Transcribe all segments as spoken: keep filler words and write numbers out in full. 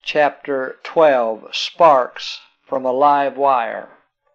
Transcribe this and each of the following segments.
Chapter twelve, Sparks from a Live Wire.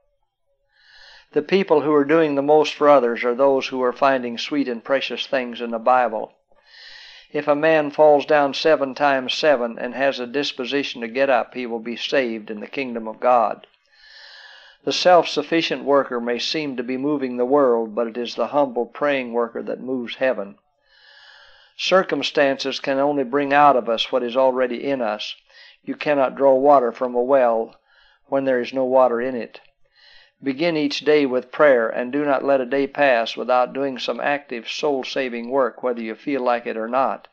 The people who are doing the most for others are those who are finding sweet and precious things in the Bible. If a man falls down seven times seven and has a disposition to get up, he will be saved in the kingdom of God. The self-sufficient worker may seem to be moving the world, but it is the humble praying worker that moves heaven. Circumstances can only bring out of us what is already in us. You cannot draw water from a well when there is no water in it. Begin each day with prayer, and do not let a day pass without doing some active soul-saving work, whether you feel like it or not.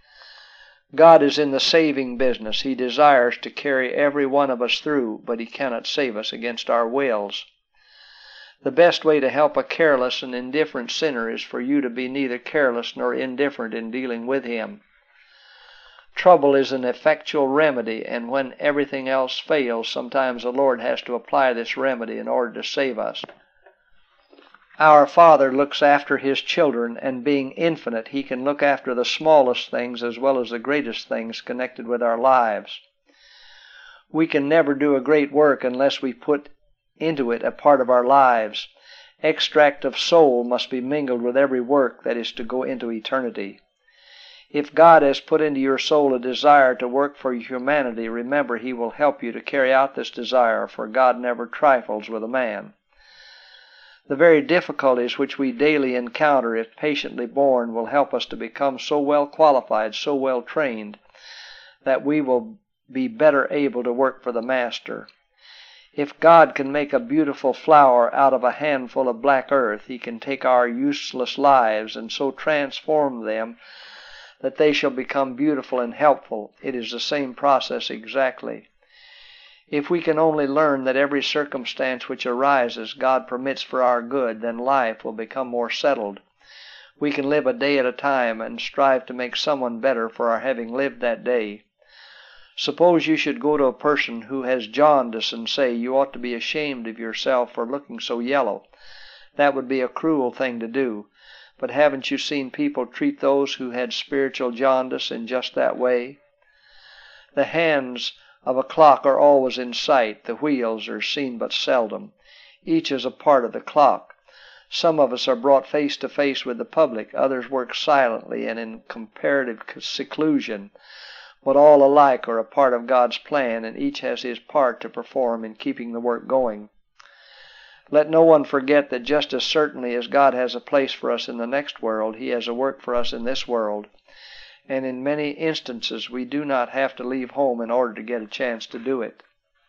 God is in the saving business. He desires to carry every one of us through, but He cannot save us against our wills. The best way to help a careless and indifferent sinner is for you to be neither careless nor indifferent in dealing with him. Trouble is an effectual remedy, and when everything else fails, sometimes the Lord has to apply this remedy in order to save us. Our Father looks after His children, and being infinite, He can look after the smallest things as well as the greatest things connected with our lives. We can never do a great work unless we put into it a part of our lives. Extract of soul must be mingled with every work that is to go into eternity. If God has put into your soul a desire to work for humanity, remember He will help you to carry out this desire, for God never trifles with a man. The very difficulties which we daily encounter, if patiently borne, will help us to become so well qualified, so well trained, that we will be better able to work for the Master. If God can make a beautiful flower out of a handful of black earth, He can take our useless lives and so transform them that they shall become beautiful and helpful. It is the same process exactly. If we can only learn that every circumstance which arises God permits for our good, then life will become more settled. We can live a day at a time and strive to make someone better for our having lived that day. Suppose you should go to a person who has jaundice and say, "You ought to be ashamed of yourself for looking so yellow." That would be a cruel thing to do. But haven't you seen people treat those who had spiritual jaundice in just that way? The hands of a clock are always in sight. The wheels are seen but seldom. Each is a part of the clock. Some of us are brought face to face with the public. Others work silently and in comparative seclusion. But all alike are a part of God's plan, and each has his part to perform in keeping the work going. Let no one forget that just as certainly as God has a place for us in the next world, He has a work for us in this world. And in many instances we do not have to leave home in order to get a chance to do it.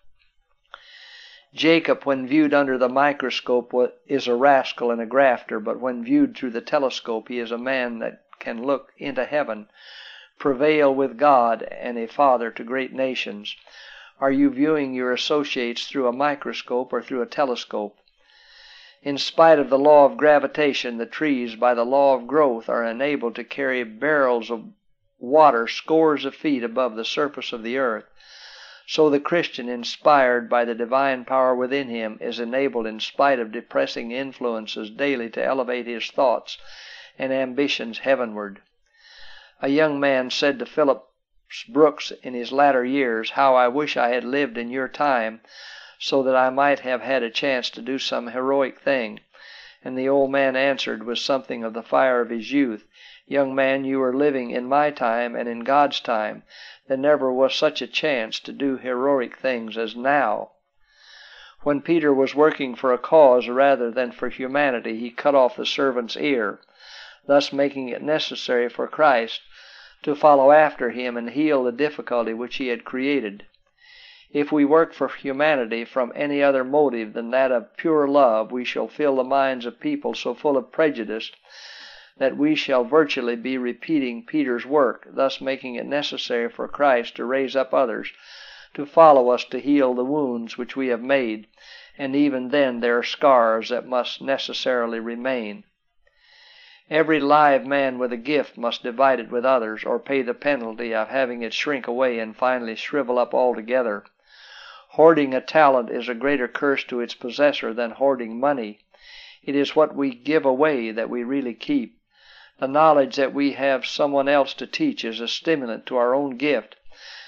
Jacob, when viewed under the microscope, is a rascal and a grafter, but when viewed through the telescope, he is a man that can look into heaven, prevail with God, and a father to great nations. Are you viewing your associates through a microscope or through a telescope? In spite of the law of gravitation, the trees, by the law of growth, are enabled to carry barrels of water scores of feet above the surface of the earth. So the Christian, inspired by the divine power within him, is enabled, in spite of depressing influences, daily to elevate his thoughts and ambitions heavenward. A young man said to Phillips Brooks in his latter years, "How I wish I had lived in your time, so that I might have had a chance to do some heroic thing." And the old man answered with something of the fire of his youth, "Young man, you are living in my time and in God's time. There never was such a chance to do heroic things as now." When Peter was working for a cause rather than for humanity, he cut off the servant's ear, thus making it necessary for Christ to follow after him and heal the difficulty which He had created. If we work for humanity from any other motive than that of pure love, we shall fill the minds of people so full of prejudice that we shall virtually be repeating Peter's work, thus making it necessary for Christ to raise up others to follow us to heal the wounds which we have made, and even then there are scars that must necessarily remain. Every live man with a gift must divide it with others, or pay the penalty of having it shrink away and finally shrivel up altogether. Hoarding a talent is a greater curse to its possessor than hoarding money. It is what we give away that we really keep. The knowledge that we have someone else to teach is a stimulant to our own gift,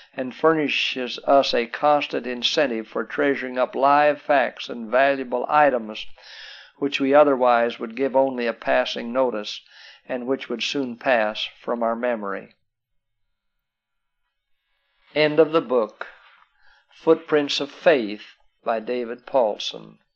and furnishes us a constant incentive for treasuring up live facts and valuable items which we otherwise would give only a passing notice, and which would soon pass from our memory. End of the book. Footprints of Faith by David Paulson.